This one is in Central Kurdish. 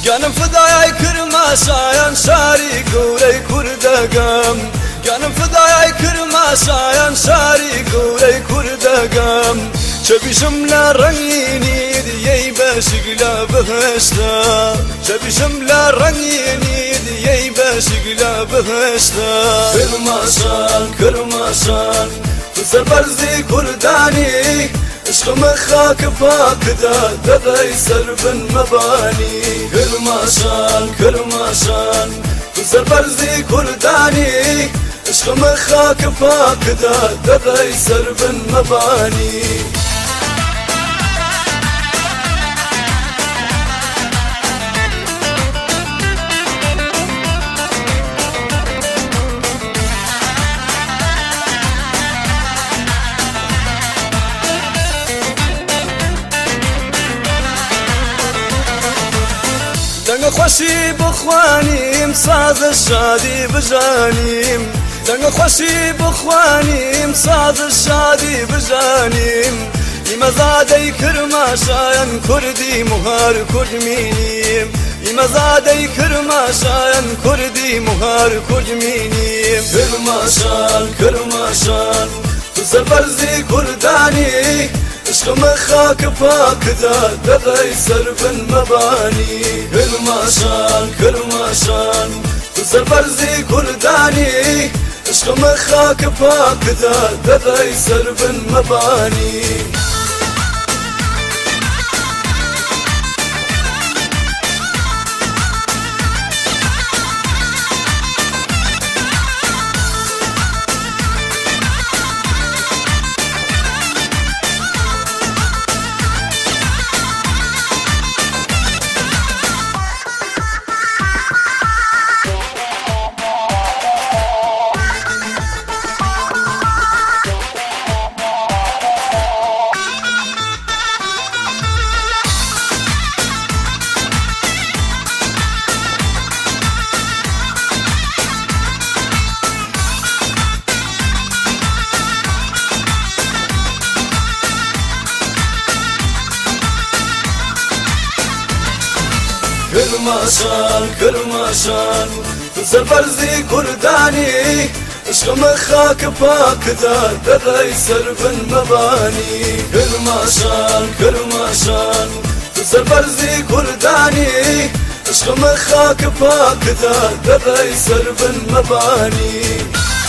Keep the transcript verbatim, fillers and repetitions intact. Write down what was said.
گانم فدای کرماسایان شاری گەورەی کوردەگەم گانم فدای کرماسایان شاری گەورەی کوردەگەم چەبیشم لە ڕەنگینی دیەی بەشک لە بەهەشتا چەبیشم لە ڕەنگینی دیەی بەشک لە بەهەشتا کرماسان کرماسان سەربەرزی کوردانی عشقمە خاکە پاکدا دەڵی سەر بن مەبانی کرماشان کرماشان سەربەرزی کوردانی عشقمە خاکە پاکدا دەڵی سەر بن مەبانی دەنگە خۆشی بخوانیم سازە شادی بژانیم دەنگە خۆشی بخوانیم سازە شادی بژانیم ئیمەزادەی کرماشایان کوردی موهار کوردمینیم ئیمەزادەی کرماشایان کوردی موهار کوردمینیم کرماشان کرماشان سەربەرزی کوردانی عشقمە خاکە پاکدا دەڵی سەر بن مەبانی کرماشان کرماشان سەربەرزی کوردانی عشقمە خاکە پاکدا دەڵی سەر بن مەبانی کرماشان کرماشان سەربەرزی کوردانی عشقمە خاکە پاکدا دەڵی سەر بن مەبانی کرماشان کرماشان سەربەرزی کوردانی عشقمە خاکە پاکدا دەڵی سەر بن مەبانی